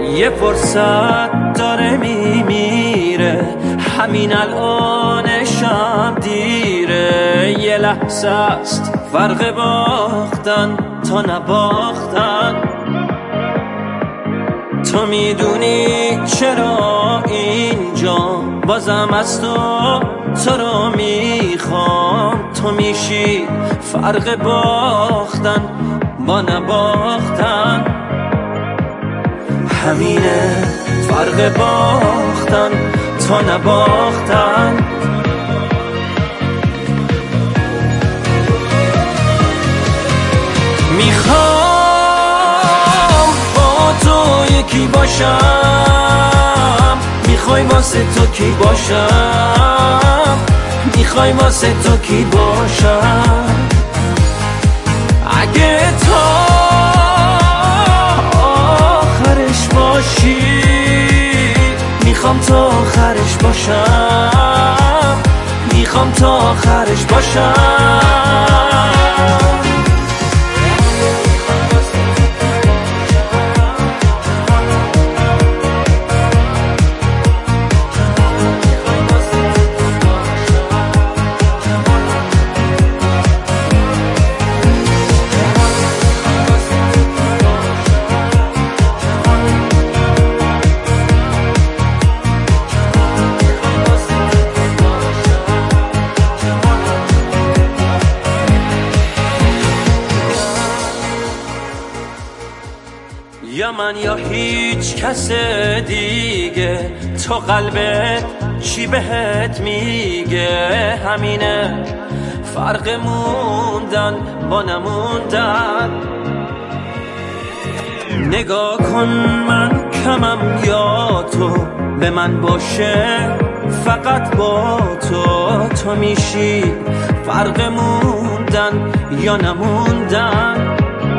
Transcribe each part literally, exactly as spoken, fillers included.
یه فرصت داره میمیره، همین الانشم دیره. یه لحظه است فرق باختن تا نباختن. تو میدونی چرا اینجا بازم از تو تو رو میخوام. تو میشی فرق باختن با نباختن. همینه فرق باختن تا نباختن. میخوام با تو یکی باشم. میخوای واسه تو کی باشم؟ میخوای واسه تو کی باشم؟ اگه تو آخرش باشی میخوام تا آخرش باشم. میخوام تا آخرش باشم. یا من یا هیچ کس دیگه، تو قلبت چی بهت میگه؟ همینه فرق موندن با نموندن. نگاه کن من کمم یا تو به من باشه، فقط با تو. تو میشی فرق موندن یا نموندن.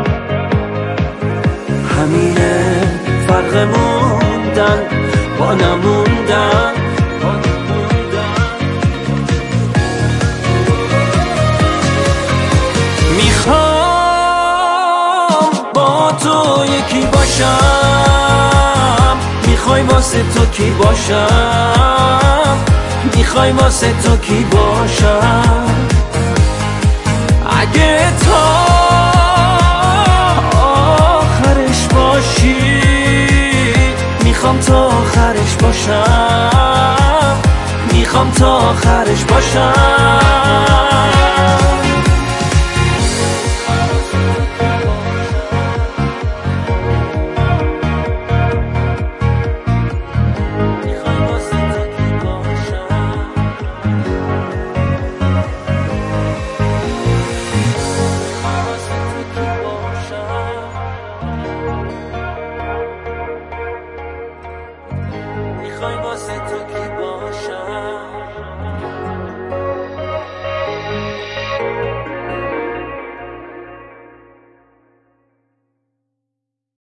همینه فرق موندن با نموندن. میخوام با تو یکی باشم. میخوای واسه تو کی باشم؟ میخوای واسه تو کی باشم؟ اگه تو میخوام تا آخرش باشم. میخوام تا آخرش باشم. میخوای واسه تو کی باشم؟